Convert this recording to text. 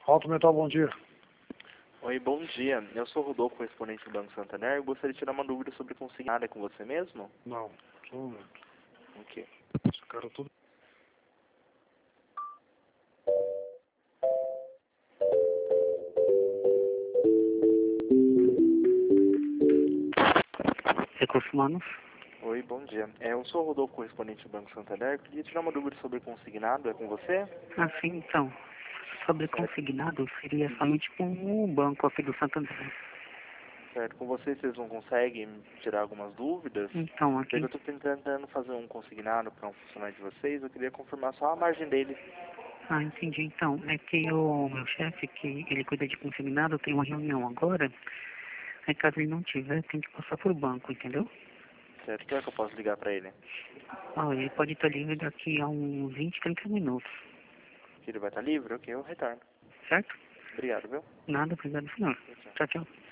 Alto Metal, bom dia. Oi, bom dia. Eu sou o Rodolfo, correspondente do Banco Santander. Eu gostaria de tirar uma dúvida sobre consignado. É com você mesmo? Não, só um momento. Ok. Esse cara tudo... Recursos Humanos? Oi, bom dia. Eu sou o Rodolfo, correspondente do Banco Santander. Eu queria tirar uma dúvida sobre consignado. É com você? Ah, sim, então. Sobre Certo. consignado, seria somente com o banco aqui do Santander. Certo. Com vocês não conseguem tirar algumas dúvidas? Então, Porque eu aqui. estou tentando fazer um consignado para um funcionário de vocês. Eu queria confirmar só a margem dele. Ah, entendi. Então, é que o meu chefe, que ele cuida de consignado, tem uma reunião agora. Aí, caso ele não tiver, tem que passar por banco, entendeu? Certo. Que hora que eu posso ligar para ele? Ah, ele pode estar livre daqui a uns 20, 30 minutos. Que ele vai estar livre? Ok, eu retorno. Certo? Obrigado, viu? Nada, obrigado, senhor. Tchau, tchau. Tchau, tchau.